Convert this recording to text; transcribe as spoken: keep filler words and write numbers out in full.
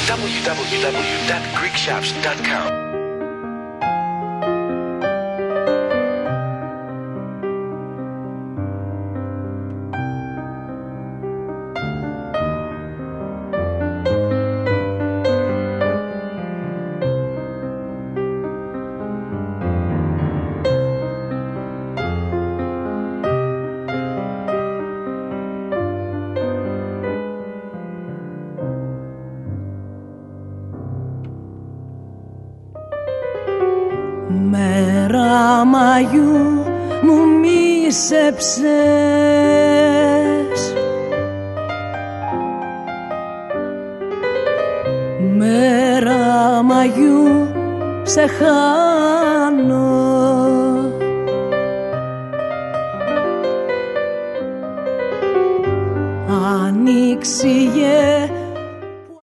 double-u double-u double-u dot greek shops dot com. Μέρα Μαγιού μου μίσεψες, μέρα Μαγιού σε χάνω, ανοίξιγε